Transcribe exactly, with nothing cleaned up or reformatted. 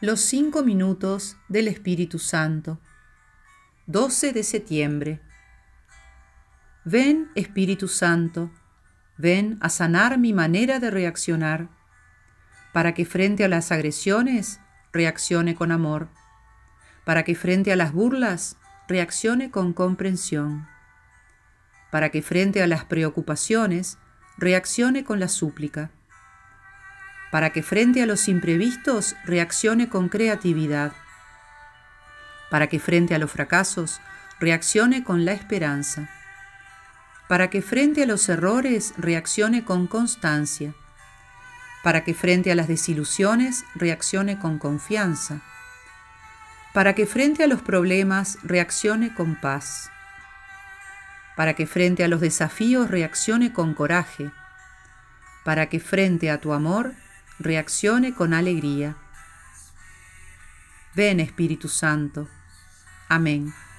Los cinco minutos del Espíritu Santo. doce de septiembre. Ven, Espíritu Santo, ven a sanar mi manera de reaccionar, para que frente a las agresiones reaccione con amor, para que frente a las burlas reaccione con comprensión, para que frente a las preocupaciones reaccione con la súplica, para que frente a los imprevistos reaccione con creatividad, para que frente a los fracasos reaccione con la esperanza, para que frente a los errores reaccione con constancia, para que frente a las desilusiones reaccione con confianza, para que frente a los problemas reaccione con paz, para que frente a los desafíos reaccione con coraje, para que frente a tu amor reaccione con alegría. Ven, Espíritu Santo. Amén.